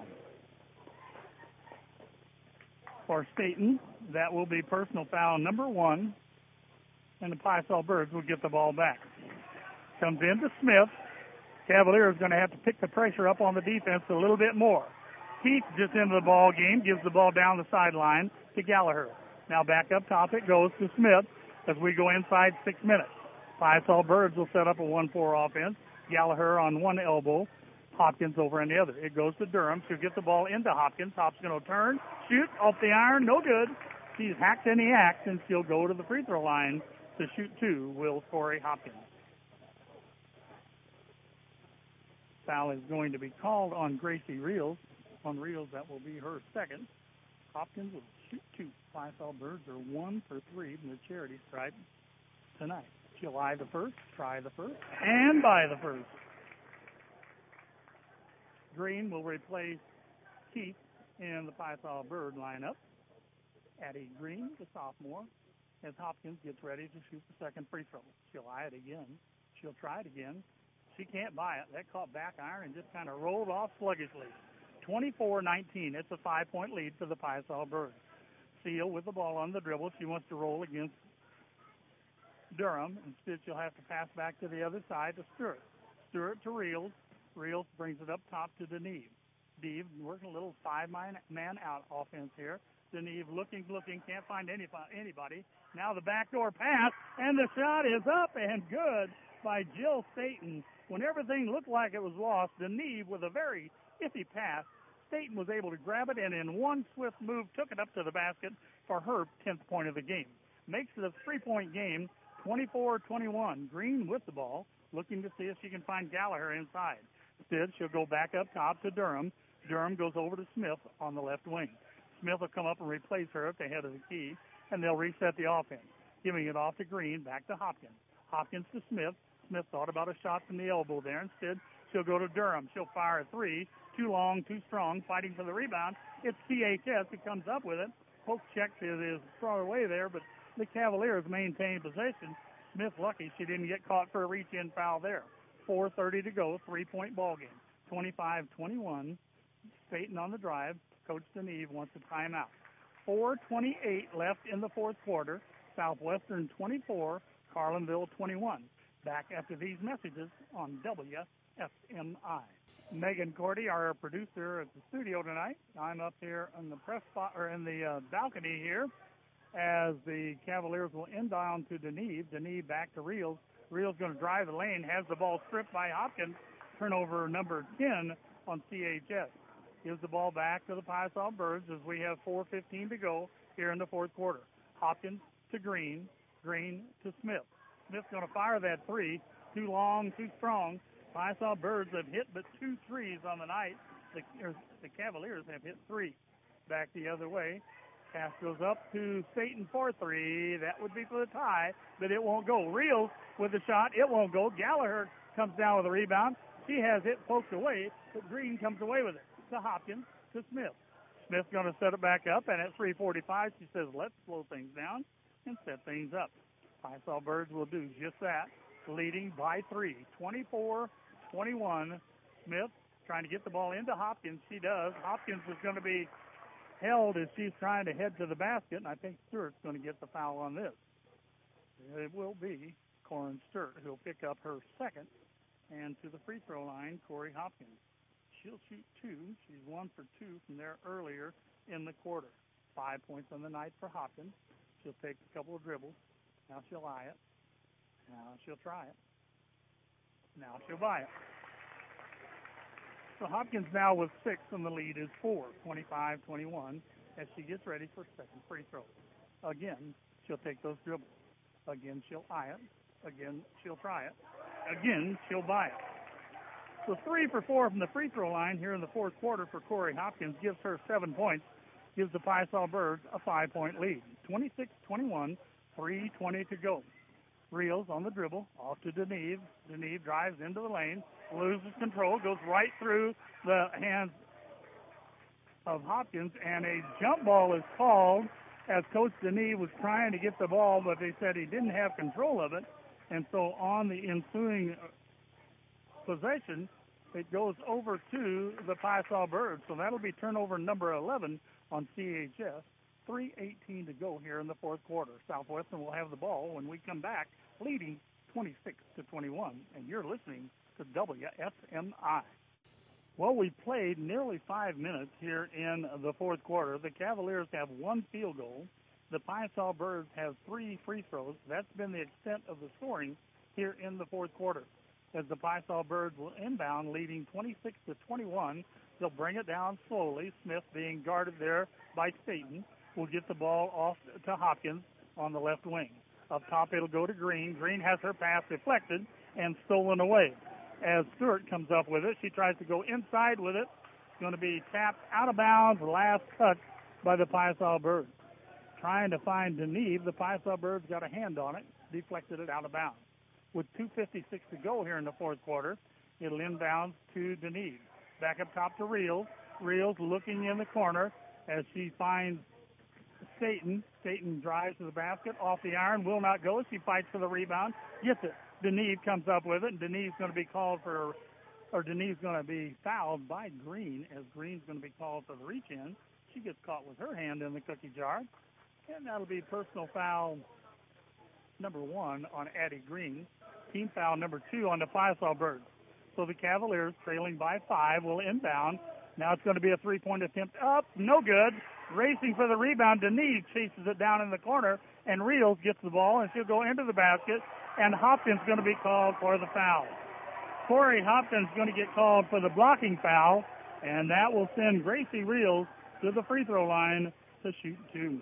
S2: For Staten, that will be personal foul number 1, and the Pisal Birds will get the ball back. Comes in to Smith. Cavaliers going to have to pick the pressure up on the defense a little bit more. Keith just into the ball game, gives the ball down the sideline to Gallagher. Now back up top it goes to Smith as we go inside 6 minutes. Pisal Birds will set up a 1-4 offense. Gallagher on one elbow, Hopkins over on the other. It goes to Durham. She'll get the ball into Hopkins. Hopkins going to turn, shoot, off the iron, no good. She's hacked in the act, and she'll go to the free throw line to shoot 2, will Corey Hopkins. Foul is going to be called on Gracie Reels. On Reels, that will be her second. Hopkins will shoot 2. Pisal Birds are 1 for 3 from the charity stripe tonight. She'll eye the first, try the first, and buy the first. Green will replace Keith in the Pisal Bird lineup. Addie Green, the sophomore, as Hopkins gets ready to shoot the second free throw. She'll eye it again. She'll try it again. She can't buy it. That caught back iron and just kind of rolled off sluggishly. 24-19. It's a 5-point lead for the Pisal Birds. Seal with the ball on the dribble. She wants to roll against Durham. Instead, she'll have to pass back to the other side to Stewart. Stewart to Reels. Reels brings it up top to Deneve. Deneve working a little 5-man out offense here. Deneve looking, can't find anybody. Now the backdoor pass, and the shot is up and good by Jill Staten. When everything looked like it was lost, Deneve with a very iffy pass Staten was able to grab it and in one swift move took it up to the basket for her 10th point of the game. Makes it a 3-point game, 24-21. Green with the ball, looking to see if she can find Gallagher inside. Instead, she'll go back up top to Durham. Durham goes over to Smith on the left wing. Smith will come up and replace her at the head of the key, and they'll reset the offense. Giving it off to Green, back to Hopkins. Hopkins to Smith. Smith thought about a shot from the elbow there. Instead, she'll go to Durham. She'll fire a three. Too long, too strong, fighting for the rebound. It's CHS who comes up with it. Poke check is thrown away there, but the Cavaliers maintain possession. Smith lucky she didn't get caught for a reach-in foul there. 4:30 to go, 3-point ball game. 25-21. Staten on the drive. Coach Deneve wants a timeout. 4:28 left in the fourth quarter. Southwestern 24, Carlinville 21. Back after these messages on WFMI. Megan Cordy, our producer at the studio tonight. I'm up here on the press spot or in the balcony here as the Cavaliers will inbound to Deneve. Deneve back to Reels. Reels going to drive the lane, has the ball stripped by Hopkins. Turnover number 10 on CHS. Gives the ball back to the Piasaw Birds as we have 4:15 to go here in the fourth quarter. Hopkins to Green. Green to Smith. Smith's going to fire that three. Too long, too strong. Piasaw Birds have hit but 2 threes on the night. The Cavaliers have hit 3. Back the other way. Pass goes up to Staten for 3. That would be for the tie, but it won't go. Reels with the shot. It won't go. Gallagher comes down with a rebound. She has it poked away, but Green comes away with it. To Hopkins, to Smith. Smith's going to set it back up, and at 3:45, she says, let's slow things down and set things up. Piasaw Birds will do just that, leading by 3, 24-21. Smith trying to get the ball into Hopkins. She does. Hopkins is going to be held as she's trying to head to the basket, and I think Stewart's going to get the foul on this. It will be Corin Stewart who'll pick up her second, and to the free throw line, Corey Hopkins. She'll shoot 2. She's 1 for 2 from there earlier in the quarter. 5 points on the night for Hopkins. She'll take a couple of dribbles. Now she'll eye it. Now she'll try it. Now she'll buy it. So Hopkins now with 6, and the lead is 4, 25-21, as she gets ready for second free throw. Again, she'll take those dribbles. Again, she'll eye it. Again, she'll try it. Again, she'll buy it. So 3 for 4 from the free throw line here in the fourth quarter for Corey Hopkins gives her 7 points, gives the Piasaw Birds a 5-point lead. 26-21, 3:20 to go. Reels on the dribble, off to Deneve. Deneve drives into the lane, loses control, goes right through the hands of Hopkins, and a jump ball is called as Coach Deneve was trying to get the ball, but they said he didn't have control of it, and so on the ensuing possession, it goes over to the Piasaw Birds. So that'll be turnover number 11 on CHS. 3:18 to go here in the fourth quarter. Southwestern will have the ball when we come back, leading 26-21. And you're listening to WFMI. Well, we played nearly 5 minutes here in the fourth quarter. The Cavaliers have 1 field goal. The Piasaw Birds have 3 free throws. That's been the extent of the scoring here in the fourth quarter. As the Piasaw Birds will inbound, leading 26-21. They'll bring it down slowly. Smith being guarded there by Staten will get the ball off to Hopkins on the left wing. Up top, it'll go to Green. Green has her pass deflected and stolen away. As Stewart comes up with it, she tries to go inside with it. It's going to be tapped out of bounds, last touch by the Piasaw Birds. Trying to find Deneve, the Piasaw Birds got a hand on it, deflected it out of bounds. With 2:56 to go here in the fourth quarter, it'll inbound to Deneve. Back up top to Reels. Reels looking in the corner as she finds Staten. Staten drives to the basket, off the iron, will not go. She fights for the rebound, gets it. Deneve comes up with it, and Deneve's going to be Deneve's going to be fouled by Green, as Green's going to be called for the reach-in. She gets caught with her hand in the cookie jar, and that'll be personal foul number 1 on Addie Green. Team foul number 2 on the Piasaw Birds. So the Cavaliers, trailing by 5, will inbound. Now it's going to be a 3-point attempt up. No good. Racing for the rebound. Deneve chases it down in the corner, and Reels gets the ball, and she'll go into the basket, and Hopkins going to be called for the foul. Corey Hopkins going to get called for the blocking foul, And that will send Gracie Reels to the free throw line to shoot 2.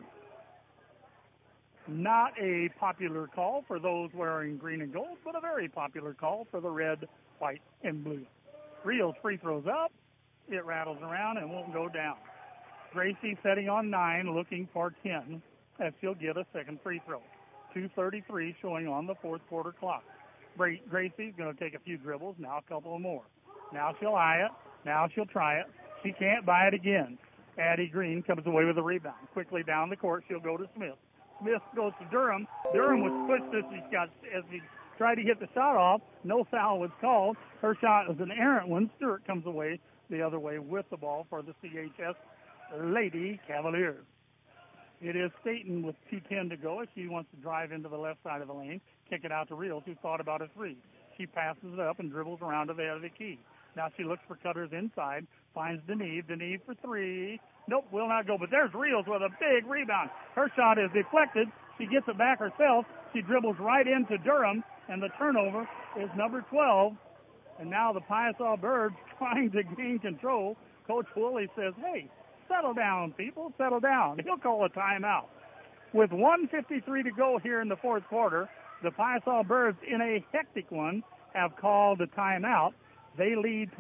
S2: Not a popular call for those wearing green and gold, but a very popular call for the red, white, and blue. Reels free throws up. It rattles around and won't go down. Gracie setting on 9, looking for 10, as she'll get a second free throw. 2:33 showing on the fourth quarter clock. Gracie's going to take a few dribbles, now a couple more. Now she'll eye it. Now she'll try it. She can't buy it again. Addie Green comes away with a rebound. Quickly down the court, she'll go to Smith. Smith goes to Durham. Durham was pushed as he tried to get the shot off. No foul was called. Her shot was an errant one. Stewart comes away the other way with the ball for the CHS Lady Cavaliers. It is Staten with 2:10 to go as she wants to drive into the left side of the lane, kick it out to Reels, who thought about a three. She passes it up and dribbles around to the edge of the key. Now she looks for cutters inside, finds Deneve. Deneve for 3. Nope, will not go. But there's Reels with a big rebound. Her shot is deflected. She gets it back herself. She dribbles right into Durham, and the turnover is number 12. And now the Piasaw Birds trying to gain control. Coach Woolley says, hey, settle down, people, settle down. He'll call a timeout. With 1:53 to go here in the fourth quarter, the Piasaw Birds, in a hectic one, have called a timeout. They lead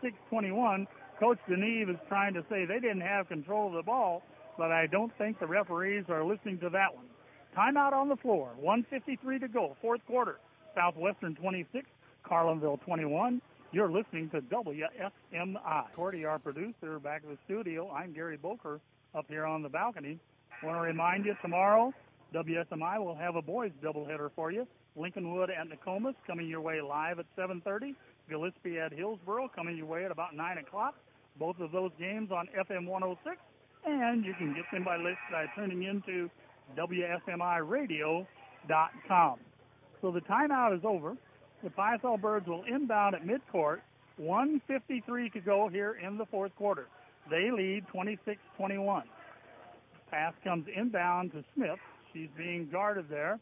S2: 26-21. Coach Deneve is trying to say they didn't have control of the ball, but I don't think the referees are listening to that one. Timeout on the floor. 1:53 to go, fourth quarter. Southwestern 26, Carlinville 21. You're listening to WSMI. Cordy, our producer, back in the studio. I'm Gary Boker up here on the balcony. I want to remind you, tomorrow, WSMI will have a boys doubleheader for you. Lincolnwood at Nokomis coming your way live at 7:30. Gillespie at Hillsboro coming your way at about 9 o'clock. Both of those games on FM 106. And you can get them by tuning into WSMIradio.com. So the timeout is over. The Piasaw Birds will inbound at midcourt. 1:53 to go here in the fourth quarter. They lead 26-21. Pass comes inbound to Smith. She's being guarded there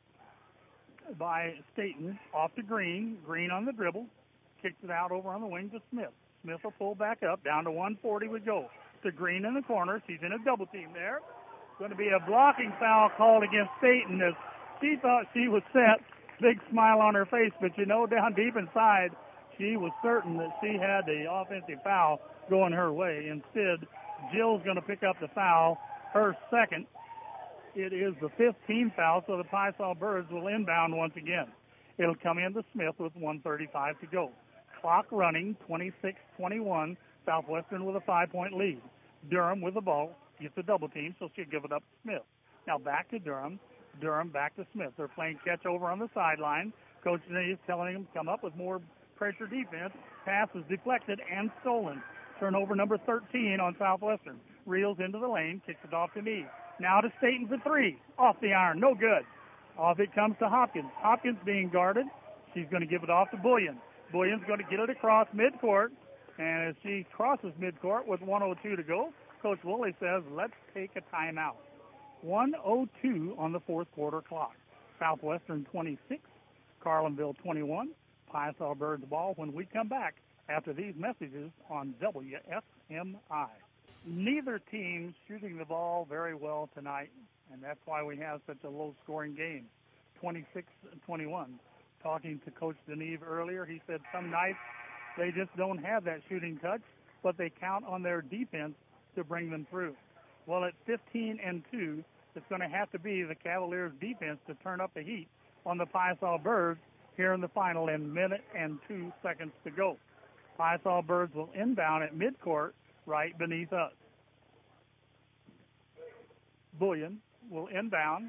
S2: by Staten. Off to Green. Green on the dribble. Kicks it out over on the wing to Smith. Smith will pull back up. Down to 1:40 we go. To Green in the corner. She's in a double team there. Going to be a blocking foul called against Staten as she thought she was set. Big smile on her face, but you know, down deep inside, she was certain that she had the offensive foul going her way. Instead, Jill's going to pick up the foul, her second. It is the 15th foul, so the Piasaw Birds will inbound once again. It'll come in to Smith with 1:35 to go. Clock running, 26-21, Southwestern with a 5-point lead. Durham with the ball, gets a double team, so she'll give it up to Smith. Now back to Durham. Durham back to Smith. They're playing catch over on the sideline. Coach is telling them to come up with more pressure defense. Pass is deflected and stolen. Turnover number 13 on Southwestern. Reels into the lane, kicks it off to Neve. Now to Staten for 3. Off the iron, no good. Off it comes to Hopkins. Hopkins being guarded. She's going to give it off to Bullion. Bullion's going to get it across midcourt. And as she crosses midcourt with 1:02 to go, Coach Woolley says, let's take a timeout. 1:02 on the fourth quarter clock. Southwestern 26, Carlinville 21. Piasaw Birds ball when we come back after these messages on WSMI. Neither team shooting the ball very well tonight, and that's why we have such a low-scoring game, 26-21. Talking to Coach Deneve earlier, he said some nights they just don't have that shooting touch, but they count on their defense to bring them through. Well, at 15-2, it's going to have to be the Cavaliers' defense to turn up the heat on the Piasaw Birds here in the final in minute and 2 seconds to go. Piasaw Birds will inbound at midcourt right beneath us. Bullion will inbound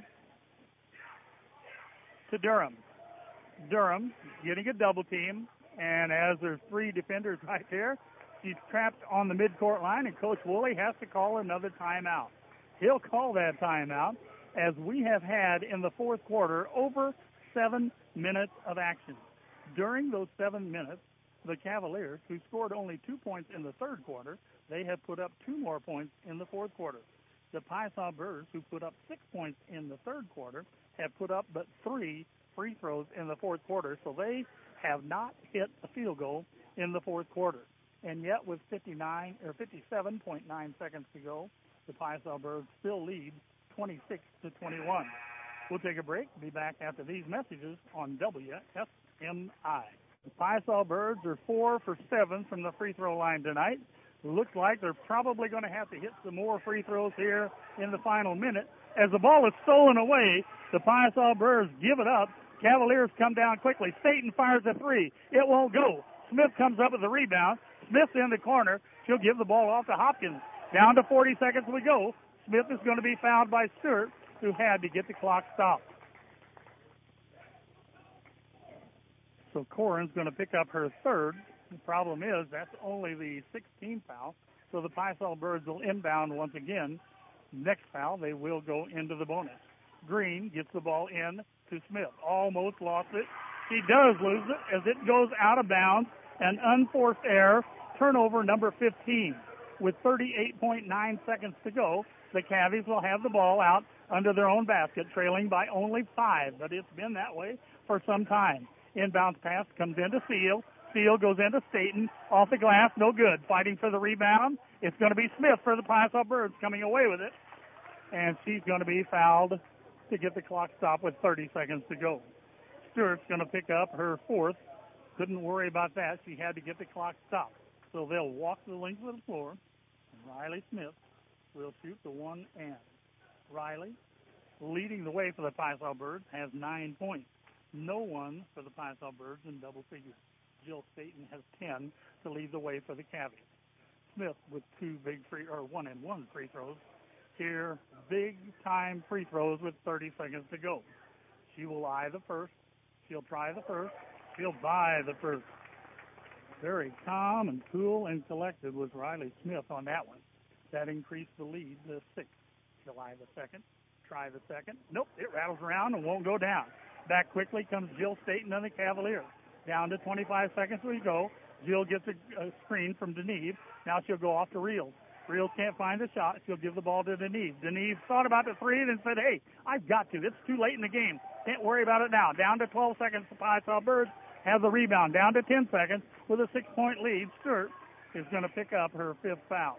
S2: to Durham. Durham getting a double team, and as there's 3 defenders right there, she's trapped on the midcourt line, and Coach Woolley has to call another timeout. He'll call that timeout as we have had in the fourth quarter over 7 minutes of action. During those 7 minutes, the Cavaliers, who scored only 2 points in the third quarter, they have put up 2 more points in the fourth quarter. The Piasaw Birds, who put up 6 points in the third quarter, have put up but 3 free throws in the fourth quarter, so they have not hit a field goal in the fourth quarter. And yet with 57.9 seconds to go, the Piasol Birds still lead 26-21. We'll take a break. Be back after these messages on WSMI. The Piasol Birds are 4 for 7 from the free throw line tonight. Looks like they're probably going to have to hit some more free throws here in the final minute. As the ball is stolen away, the Piasol Birds give it up. Cavaliers come down quickly. Staten fires a three. It won't go. Smith comes up with the rebound. Smith's in the corner. She'll give the ball off to Hopkins. Down to 40 seconds we go. Smith is going to be fouled by Stewart, who had to get the clock stopped. So Corin's going to pick up her third. The problem is that's only the 16th foul. So the Piasol Birds will inbound once again. Next foul, they will go into the bonus. Green gets the ball in to Smith. Almost lost it. She does lose it as it goes out of bounds. An unforced error. Turnover number 15. With 38.9 seconds to go, the Cavies will have the ball out under their own basket, trailing by only 5. But it's been that way for some time. Inbounds pass comes into Seal. Seal goes into Staten. Off the glass, no good. Fighting for the rebound. It's going to be Smith for the Piasol Birds coming away with it. And she's going to be fouled to get the clock stopped with 30 seconds to go. Stewart's going to pick up her fourth. Couldn't worry about that. She had to get the clock stopped. So they'll walk the length of the floor. Riley Smith will shoot the one and. Riley, leading the way for the Piasol Birds, has 9 points. No one for the Piasol Birds in double figures. Jill Staten has 10 to lead the way for the Cavies. Smith with 1 and 1 free throws. Here, big-time free throws with 30 seconds to go. She will eye the first. She'll try the first. She'll buy the first. Very calm and cool and collected was Riley Smith on that one. That increased the lead to 6. She'll eye the second. Try the second. Nope, it rattles around and won't go down. Back quickly comes Jill Staten and the Cavaliers. Down to 25 seconds we go. Jill gets a screen from Deneve. Now she'll go off to Reels. Reels can't find the shot. She'll give the ball to Deneve. Deneve thought about the three and said, hey, I've got to. It's too late in the game. Can't worry about it now. Down to 12 seconds. The Piasol Birds have the rebound. Down to 10 seconds with a 6-point lead. Stewart is going to pick up her 5th foul.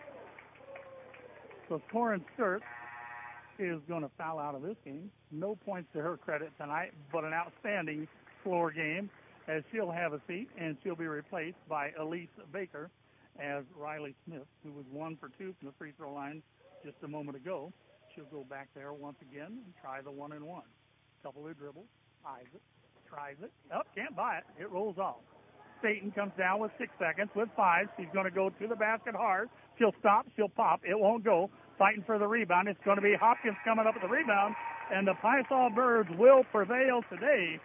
S2: So Corin Stewart is going to foul out of this game. No points to her credit tonight, but an outstanding floor game as she'll have a seat, and she'll be replaced by Elise Baker as Riley Smith, who was 1 for 2 from the free throw line just a moment ago. She'll go back there once again and try the 1 and 1. Couple of dribbles, eyes it, tries it. Can't buy it. It rolls off. Staten comes down with 6 seconds with 5. She's going to go to the basket hard. She'll stop. She'll pop. It won't go. Fighting for the rebound. It's going to be Hopkins coming up with the rebound. And the Piasol Birds will prevail today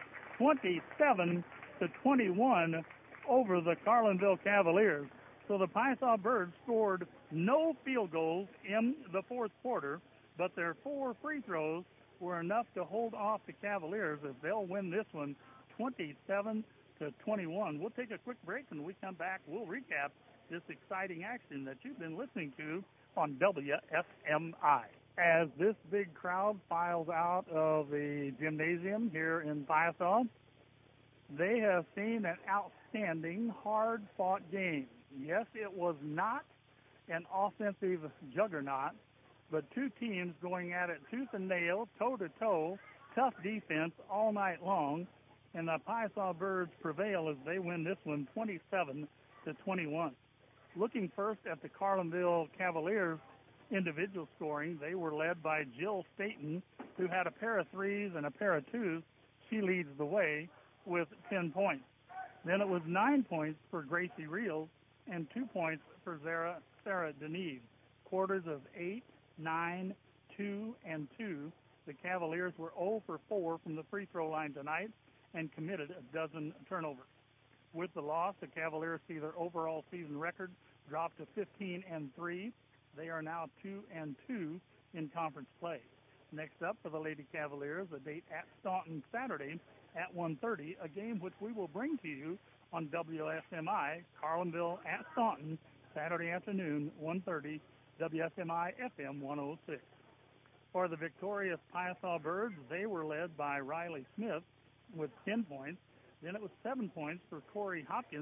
S2: 27-21 over the Carlinville Cavaliers. So the Piasol Birds scored no field goals in the fourth quarter, but their 4 free throws were enough to hold off the Cavaliers as they'll win this one 27-21. We'll take a quick break, and when we come back, we'll recap this exciting action that you've been listening to on WSMI. As this big crowd files out of the gymnasium here in Piasol, they have seen an outstanding, hard-fought game. Yes, it was not an offensive juggernaut, but 2 teams going at it tooth and nail, toe-to-toe, tough defense all night long, and the Piasol Birds prevail as they win this one 27-21. Looking first at the Carlinville Cavaliers individual scoring, they were led by Jill Staten, who had a pair of 3s and a pair of 2s. She leads the way with 10 points. Then it was 9 points for Gracie Reels and 2 points for Sarah Deneve. Quarters of 8, 9, 2, and 2. The Cavaliers were 0 for 4 from the free throw line tonight and committed a dozen turnovers. With the loss, the Cavaliers see their overall season record drop to 15-3. They are now 2-2 in conference play. Next up for the Lady Cavaliers, a date at Staunton Saturday at 1:30, a game which we will bring to you on WSMI, Carlinville at Staunton, Saturday afternoon, 1:30, WSMI FM 106. For the victorious Piasol Birds, they were led by Riley Smith with 10 points. Then it was 7 points for Corey Hopkins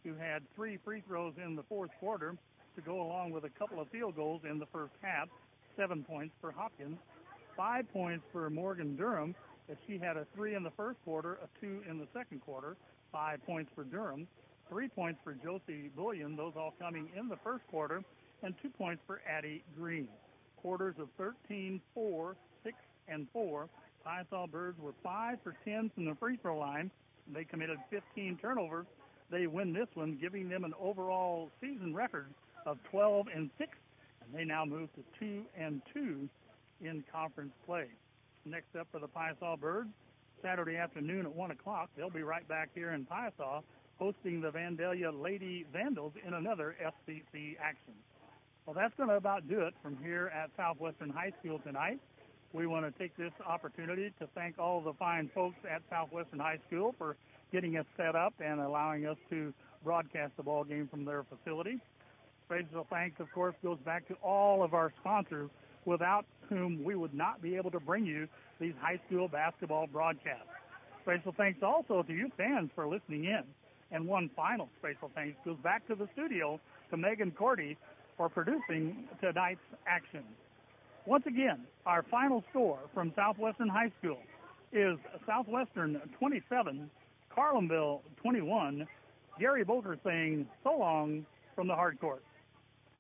S2: who had 3 free throws in the fourth quarter to go along with a couple of field goals in the first half. 7 points for Hopkins. 5 points for Morgan Durham, as she had a 3 in the first quarter, a 2 in the second quarter. 5 points for Durham. 3 points for Josie Bullion, those all coming in the first quarter, and 2 points for Addie Green. Quarters of 13, 4, 6, and 4. Piasaw Birds were 5 for 10 from the free throw line. They committed 15 turnovers. They win this one, giving them an overall season record of 12 and 6, and they now move to 2 and 2 in conference play. Next up for the Piasaw Birds, Saturday afternoon at 1 o'clock, they'll be right back here in Piasaw hosting the Vandalia Lady Vandals in another FCC action. Well, that's going to about do it from here at Southwestern High School tonight. We want to take this opportunity to thank all the fine folks at Southwestern High School for getting us set up and allowing us to broadcast the ball game from their facility. Special thanks, of course, goes back to all of our sponsors, without whom we would not be able to bring you these high school basketball broadcasts. Special thanks also to you fans for listening in. And one final special thanks goes back to the studio to Megan Cordy for producing tonight's action. Once again, our final score from Southwestern High School is Southwestern 27, Carlinville 21. Gary Bolter saying so long from the hard court.